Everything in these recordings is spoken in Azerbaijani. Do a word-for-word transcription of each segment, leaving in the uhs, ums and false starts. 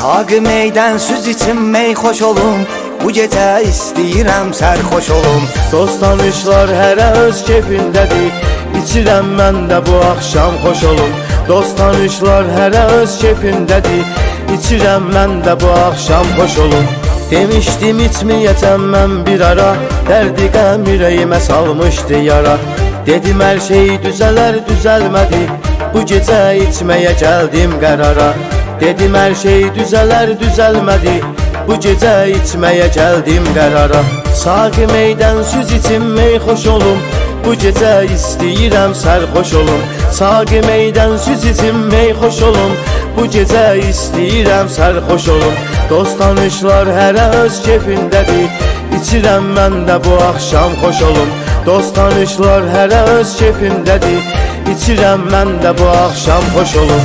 Saqi meydən süz için mey xoş olum, bu gecə istəyirəm sərxoş olum. Dost tanışlar hərə öz keyfindədir, İçirəm mən də bu axşam xoş olum. Dost tanışlar hərə öz keyfindədir, İçirəm mən də bu axşam xoş olum. Demişdim içməyəcəm mən bir ara, dərdi qəm ürəyimə salmışdı yara. Dedim hər şey düzələr düzəlmədi, bu gecə içməyə gəldim qərara. Dedim hər şey düzələr düzəlmədi, bu gecə içməyə gəldim qərara. Saqi meydən süz için mey xoş olum, bu gecə istəyirəm sərxoş olum. Saqi meydən süz için mey xoş olum, bu gecə istəyirəm sərxoş olum. Dost tanışlar hərə öz keyfindədir, İçirəm mən də bu axşam xoş olum. Dost tanışlar hərə öz keyfindədir, İçirəm mən də bu axşam xoş olum.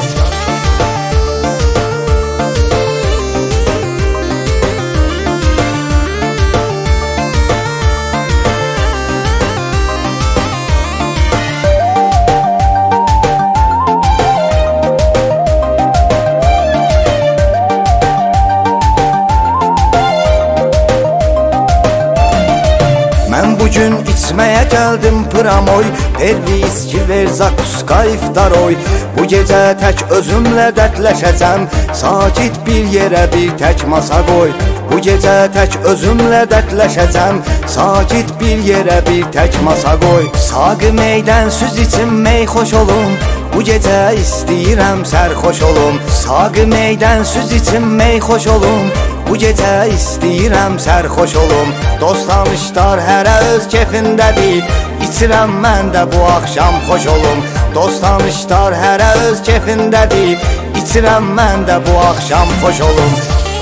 Mən bugün içməyə gəldim pramoy, ver viski, ver zakuska, iftaroy. Bu gecə tək özümlə dərdləşəcəm, sakit bir yerə bir tək masa qoy. Bu gecə tək özümlə dərdləşəcəm, sakit bir yerə bir tək masa qoy. Saqi meydən süz için mey xoş olum, bu gecə istəyirəm sərxoş olum. Saqi meydən süz için mey xoş olum, bu gecə istəyirəm sərxoş olum. Dost tanışlar hərə öz keyfindədir, İçirəm mən də bu axşam xoş olum. Dost tanışlar hərə öz keyfindədir, İçirəm mən də bu axşam xoş olum.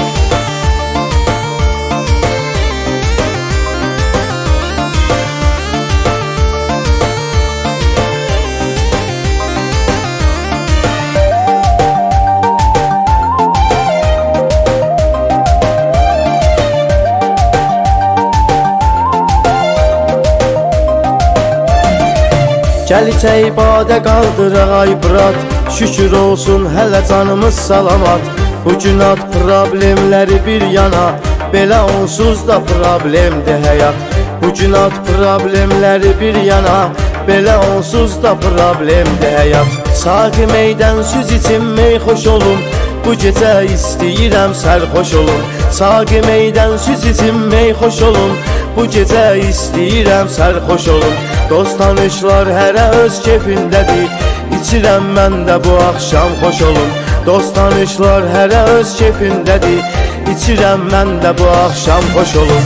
Gəl içək badə qaldıraq ay brat, şükür olsun hələ canımız salamat. Bu gün ad problemləri bir yana, belə onsuz da problemdir həyat. Bu gün ad problemləri bir yana, belə onsuz da problemdir həyat. Saqi meydən süz için mey xoş olum, bu gecə istəyirəm sərxoş olum. Saqi meydən süz için mey xoş olum, bu gecə istəyirəm sərxoş olum. Dost tanışlar hərə öz keyfindədir, İçirəm mən də bu axşam xoş olum. Dost tanışlar hərə öz keyfindədir, İçirəm mən də bu axşam xoş olum.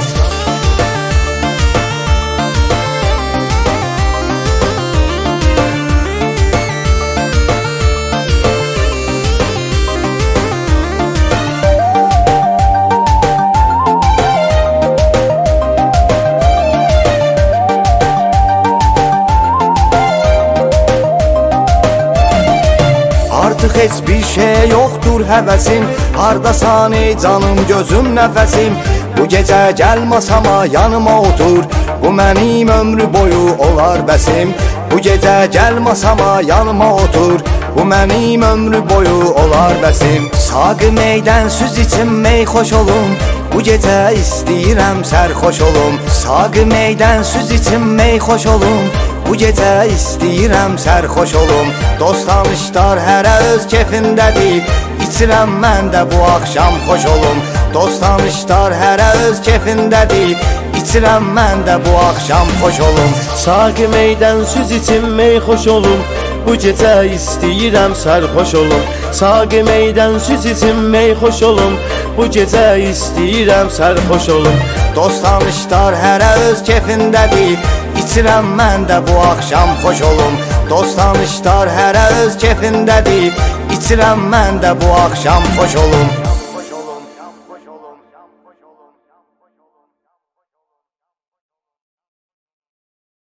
Artıq heç bir şey yoxdur həvəsim, hardasan ey canım gözüm nəfəsim. Bu gecə gəl masama yanıma otur, bu mənim ömrü boyu olar bəsim. Bu gecə gəl masama yanıma otur, bu mənim ömrü boyu olar bəsim. Saqi meydən süz için mey xoş olum, bu gecə istəyirəm sərxoş olum. Saqi meydən süz için mey xoş olum, bu gecə istəyirəm sərxoş olum. Dost tanışlar hərə öz keyfindədir, İçirəm mən də bu axşam xoş olum. Dost tanışlar hərə öz keyfindədir, İçirəm mən də bu axşam xoş olum. Saqi meydən süz için mey xoş olum, bu gecə istəyirəm sərxoş olum. Saqi meydən süz için mey xoş olum, bu gecə istəyirəm sərxoş olum. Dost tanışlar hərə öz keyfindədir, İçirəm mən də bu axşam xoş olum. Dost tanışlar hərə öz keyfindədir, İçirəm mən də bu axşam xoş olum.